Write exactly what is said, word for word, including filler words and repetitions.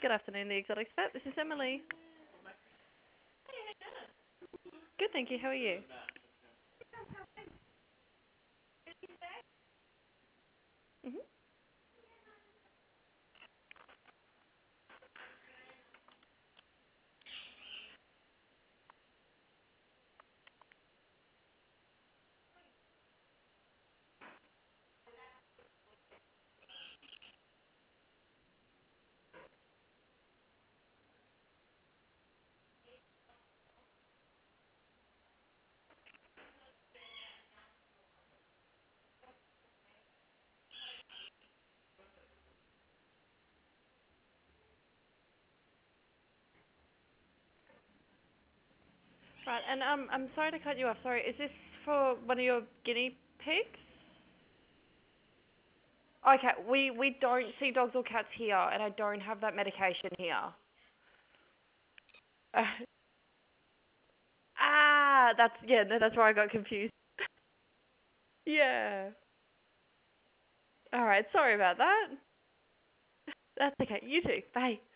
Good afternoon, the Exotic Vet. This is Emily. Good, thank you. How are you? Mhm. Right, and um, I'm sorry to cut you off. Sorry, is this for one of your guinea pigs? Okay, we we don't see dogs or cats here, and I don't have that medication here. Uh, ah, that's yeah, no, that's where I got confused. Yeah. All right, sorry about that. That's okay. You too. Bye.